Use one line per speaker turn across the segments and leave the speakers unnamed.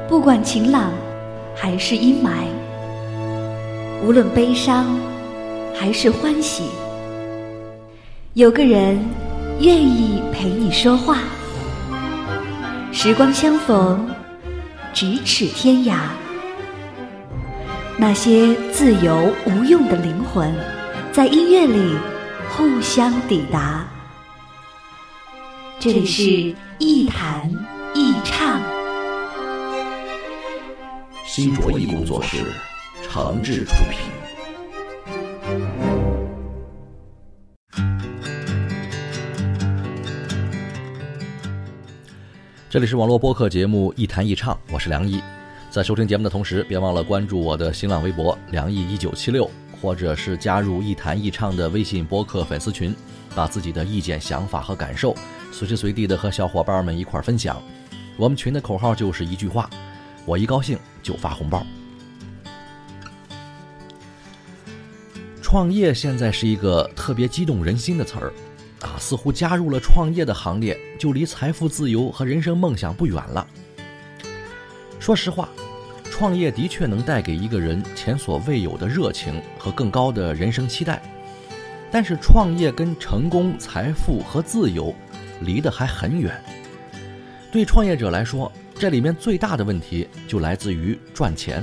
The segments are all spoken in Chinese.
不管晴朗还是阴霾，无论悲伤还是欢喜，有个人愿意陪你说话。时光相逢，咫尺天涯。那些自由无用的灵魂，在音乐里互相抵达。这里是一弹一唱，
新卓艺工作室诚挚出品。这里是网络播客节目一弹一唱，我是梁毅。在收听节目的同时，别忘了关注我的新浪微博梁毅1976，或者是加入一弹一唱的微信播客粉丝群，把自己的意见、想法和感受随时随地的和小伙伴们一块分享。我们群的口号就是一句话：我一高兴就发红包。创业现在是一个特别激动人心的词儿啊，似乎加入了创业的行列，就离财富自由和人生梦想不远了。说实话，创业的确能带给一个人前所未有的热情和更高的人生期待，但是创业跟成功、财富和自由离得还很远。对创业者来说，这里面最大的问题就来自于赚钱。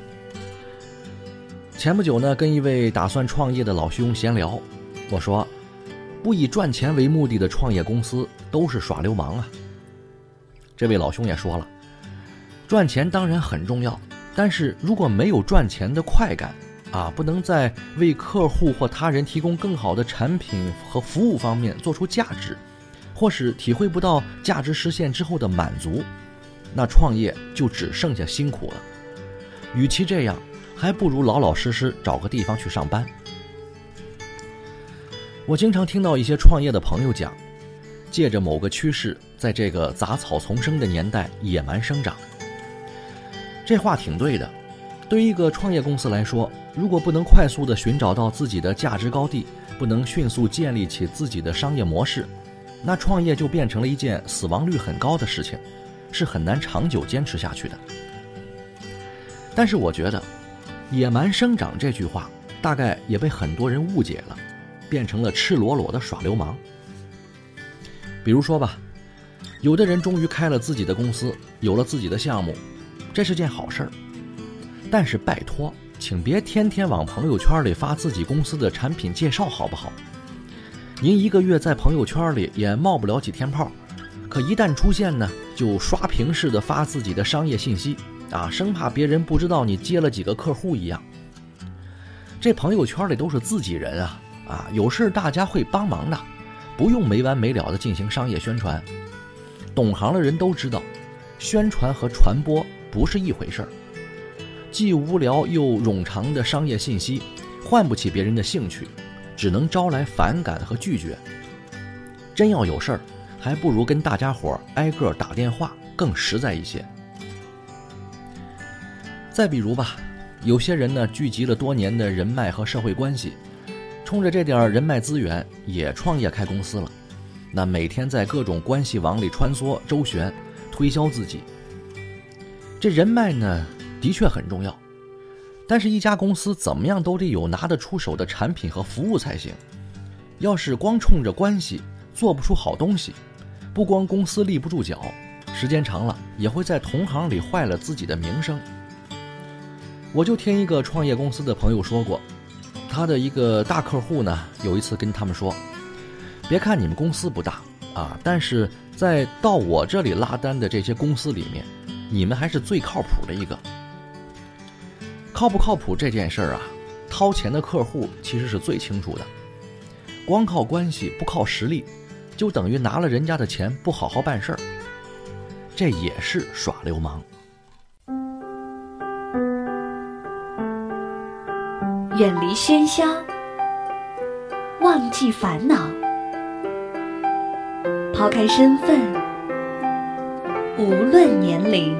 前不久呢，跟一位打算创业的老兄闲聊，我说，不以赚钱为目的的创业公司都是耍流氓啊。这位老兄也说了，赚钱当然很重要，但是如果没有赚钱的快感啊，不能在为客户或他人提供更好的产品和服务方面做出价值，或是体会不到价值实现之后的满足，那创业就只剩下辛苦了。与其这样，还不如老老实实找个地方去上班。我经常听到一些创业的朋友讲，借着某个趋势，在这个杂草丛生的年代野蛮生长。这话挺对的。对于一个创业公司来说，如果不能快速地寻找到自己的价值高地，不能迅速建立起自己的商业模式，那创业就变成了一件死亡率很高的事情，是很难长久坚持下去的。但是我觉得野蛮生长这句话大概也被很多人误解了，变成了赤裸裸的耍流氓。比如说吧，有的人终于开了自己的公司，有了自己的项目，这是件好事儿，但是拜托，请别天天往朋友圈里发自己公司的产品介绍好不好？您一个月在朋友圈里也冒不了几天泡，可一旦出现呢，就刷屏式的发自己的商业信息啊，生怕别人不知道你接了几个客户一样。这朋友圈里都是自己人啊，有事大家会帮忙的，不用没完没了的进行商业宣传。懂行的人都知道，宣传和传播不是一回事儿，既无聊又冗长的商业信息唤不起别人的兴趣，只能招来反感和拒绝。真要有事儿，还不如跟大家伙挨个打电话更实在一些。再比如吧，有些人呢聚集了多年的人脉和社会关系，冲着这点人脉资源也创业开公司了，那每天在各种关系网里穿梭周旋，推销自己。这人脉呢的确很重要，但是一家公司怎么样都得有拿得出手的产品和服务才行。要是光冲着关系做不出好东西，不光公司立不住脚，时间长了也会在同行里坏了自己的名声。我就听一个创业公司的朋友说过，他的一个大客户呢，有一次跟他们说，别看你们公司不大啊，但是在到我这里拉单的这些公司里面，你们还是最靠谱的一个。靠不靠谱这件事儿啊，掏钱的客户其实是最清楚的。光靠关系不靠实力，就等于拿了人家的钱不好好办事儿，这也是耍流氓。
远离喧嚣，忘记烦恼，抛开身份，无论年龄，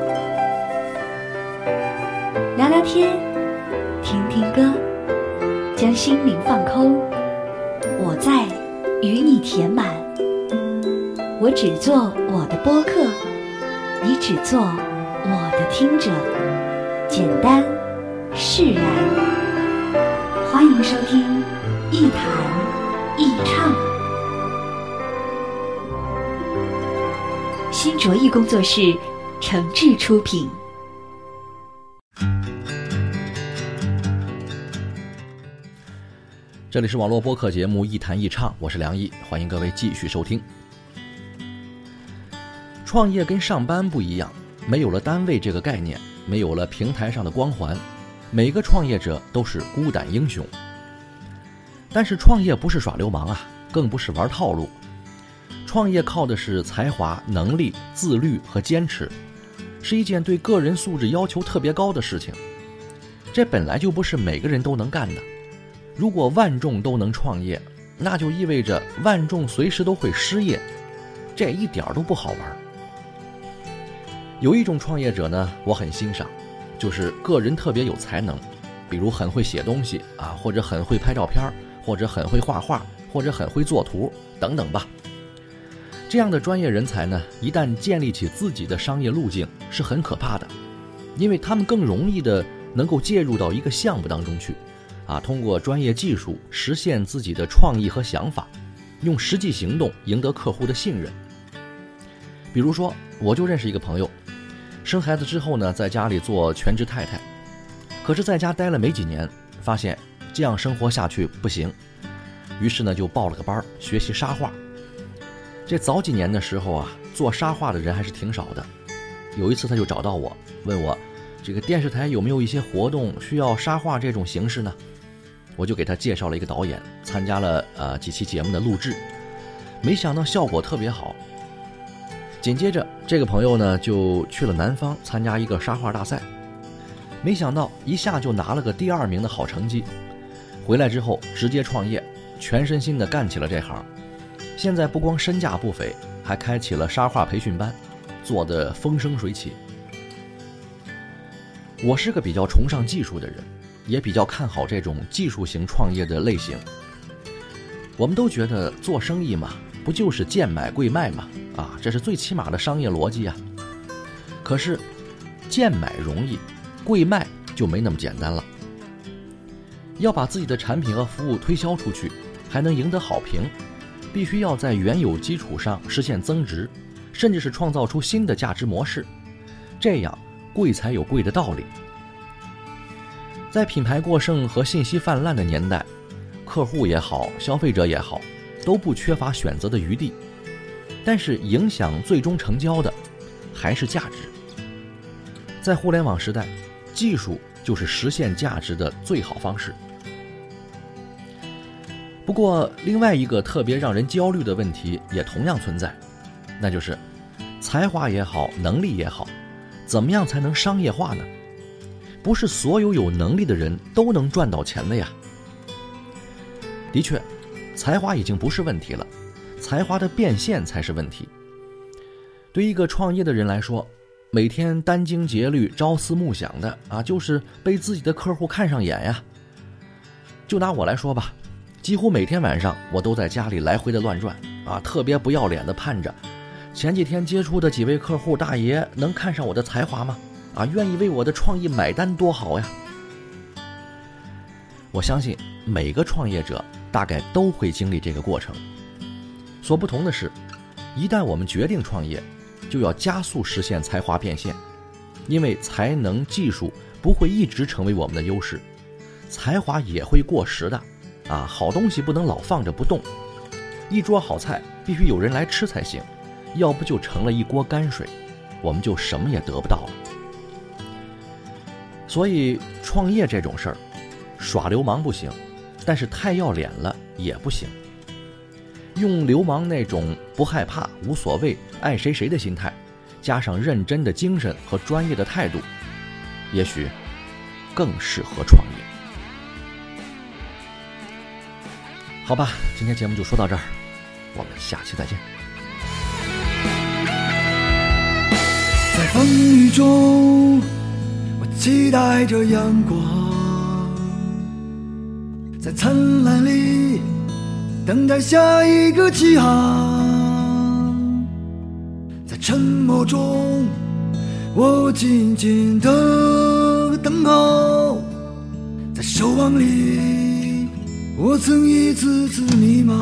聊聊天，听听歌，将心灵放空。我在，与你填满。我只做我的播客，你只做我的听者，简单释然。欢迎收听一谈一唱，新卓艺工作室诚挚出品。
这里是网络播客节目一谈一唱，我是梁毅，欢迎各位继续收听。创业跟上班不一样，没有了单位这个概念，没有了平台上的光环，每个创业者都是孤胆英雄。但是创业不是耍流氓啊，更不是玩套路。创业靠的是才华、能力、自律和坚持，是一件对个人素质要求特别高的事情。这本来就不是每个人都能干的。如果万众都能创业，那就意味着万众随时都会失业，这一点都不好玩。有一种创业者呢，我很欣赏，就是个人特别有才能，比如很会写东西啊，或者很会拍照片，或者很会画画，或者很会做图等等吧。这样的专业人才呢，一旦建立起自己的商业路径，是很可怕的，因为他们更容易的能够介入到一个项目当中去通过专业技术实现自己的创意和想法，用实际行动赢得客户的信任。比如说，我就认识一个朋友，生孩子之后呢，在家里做全职太太，可是在家待了没几年，发现这样生活下去不行，于是呢就报了个班学习沙画。这早几年的时候做沙画的人还是挺少的。有一次他就找到我，问我这个电视台有没有一些活动需要沙画这种形式呢？我就给他介绍了一个导演，参加了几期节目的录制，没想到效果特别好。紧接着这个朋友呢就去了南方参加一个沙画大赛，没想到一下就拿了个第2名的好成绩。回来之后直接创业，全身心的干起了这行。现在不光身价不菲，还开启了沙画培训班，做得风生水起。我是个比较崇尚技术的人，也比较看好这种技术型创业的类型。我们都觉得做生意嘛，不就是贱买贵卖嘛？这是最起码的商业逻辑啊。可是贱买容易，贵卖就没那么简单了。要把自己的产品和服务推销出去，还能赢得好评，必须要在原有基础上实现增值，甚至是创造出新的价值模式，这样贵才有贵的道理。在品牌过剩和信息泛滥的年代，客户也好，消费者也好，都不缺乏选择的余地，但是影响最终成交的还是价值。在互联网时代，技术就是实现价值的最好方式。不过另外一个特别让人焦虑的问题也同样存在，那就是才华也好，能力也好，怎么样才能商业化呢？不是所有有能力的人都能赚到钱的呀。的确，才华已经不是问题了，才华的变现才是问题。对一个创业的人来说，每天殚精竭虑、朝思暮想的就是被自己的客户看上眼呀。就拿我来说吧，几乎每天晚上我都在家里来回的乱转特别不要脸的盼着前几天接触的几位客户大爷能看上我的才华吗？愿意为我的创意买单多好呀。我相信每个创业者大概都会经历这个过程。所不同的是，一旦我们决定创业，就要加速实现才华变现，因为才能、技术不会一直成为我们的优势，才华也会过时的好东西不能老放着不动，一桌好菜必须有人来吃才行，要不就成了一锅泔水，我们就什么也得不到了。所以创业这种事儿，耍流氓不行，但是太要脸了也不行。用流氓那种不害怕、无所谓、爱谁谁的心态，加上认真的精神和专业的态度，也许更适合创业。好吧，今天节目就说到这儿，我们下期再见。
在风雨中，我期待着阳光，在灿烂里等待下一个起航，在沉默中我静静的等候，在守望里，我曾一次次迷茫。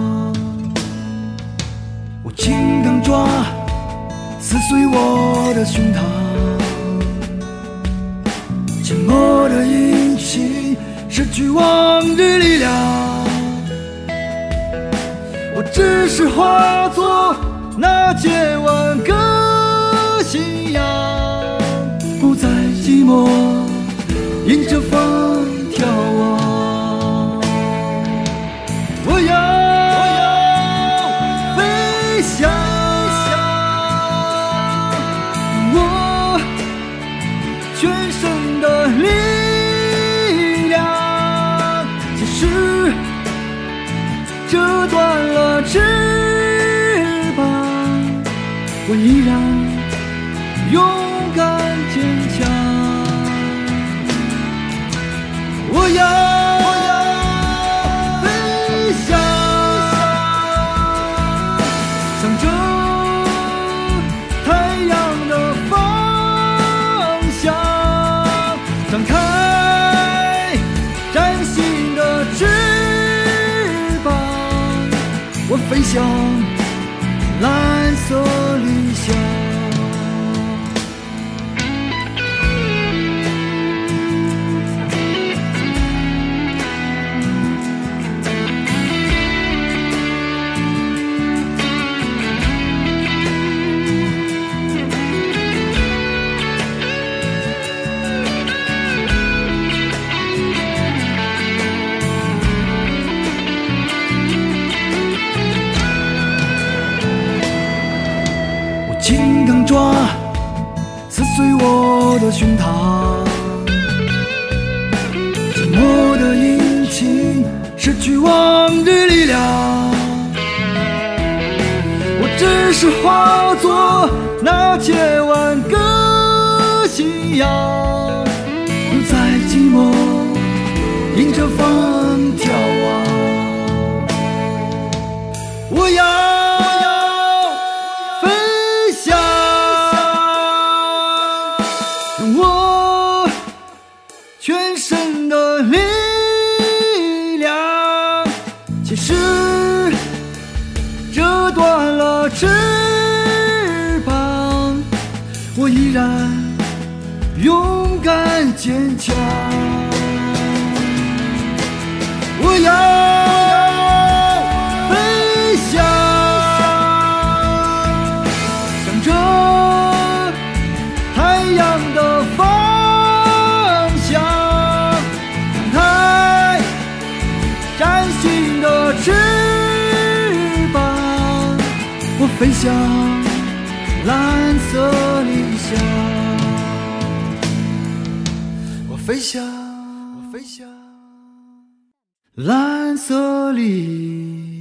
我金刚抓撕碎我的胸膛，寂寞的引擎失去往日力量。我只是化作那千万个信仰，不再寂寞，迎着风眺望。我要飞翔，我全身的力量，即使折断了翅膀，我依然勇敢坚强。我要飞翔，向着太阳的方向，张开崭新的翅膀，我飞向蓝色理想。金刚抓撕碎我的胸膛，寂寞的引擎失去往日力量。我只是化作那千万个信仰，不再寂寞，迎着风眺望。我要我全身的力量，即使折断了翅膀，我依然勇敢坚强。我要飞翔，向着太阳的方向，张开崭新的翅膀，我飞向蓝色理想。我飞向蓝色理